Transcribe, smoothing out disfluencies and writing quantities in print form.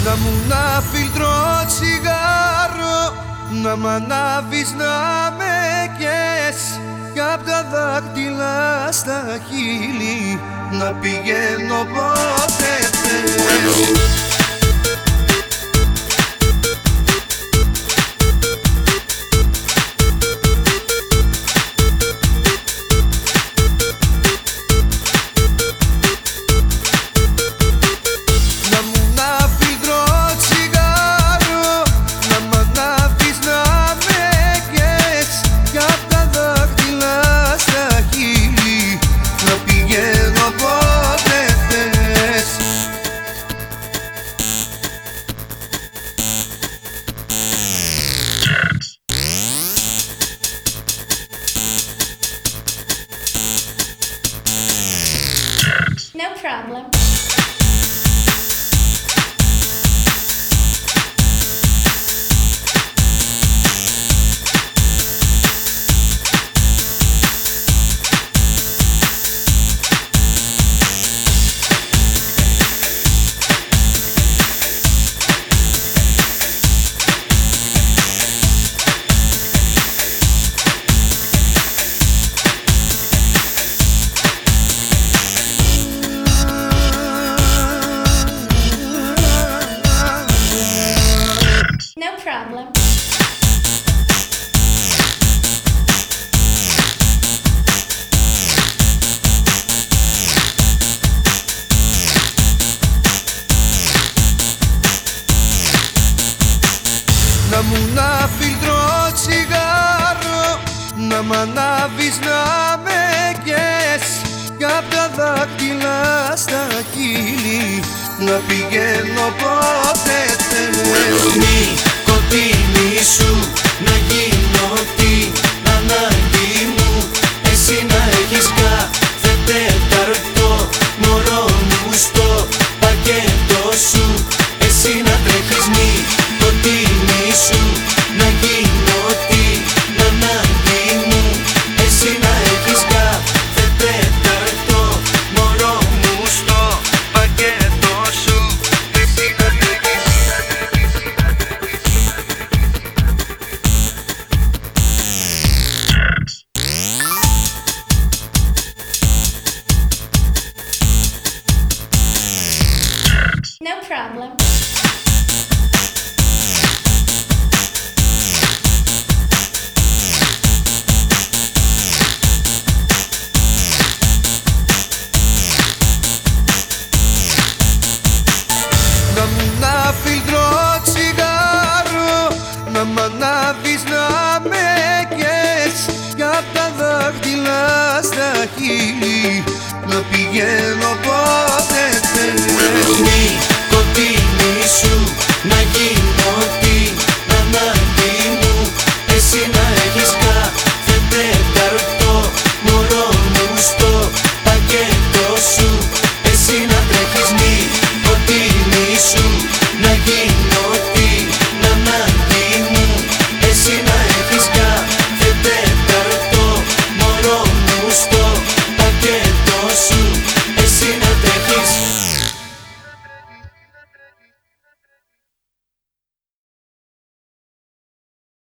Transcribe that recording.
Να μου να φίλτρο τσιγάρο, να μ' ανάβεις να με κες, κι απ' τα δάχτυλα στα χείλη να πηγαίνω πότε θες. No problem. No problem. Να μου να φίλτρο τσιγάρο, να μ' ανάβεις να με κες, κι απ' τα δάχτυλα στα χείλη να πηγαίνω πότε θες. Νοικοτήνη σου να γίνω την ανάγκη μου, εσύ να έχεις κάθε τέταρτο μωρό μου στο πακέτο σου, εσύ να τρέχεις. Νοικοτήνη σου να γίνω την ανάγκη μου, εσύ να έχεις κάθε τέταρτο μωρό μου στο πακέτο σου, εσύ να τρέχεις. No problem.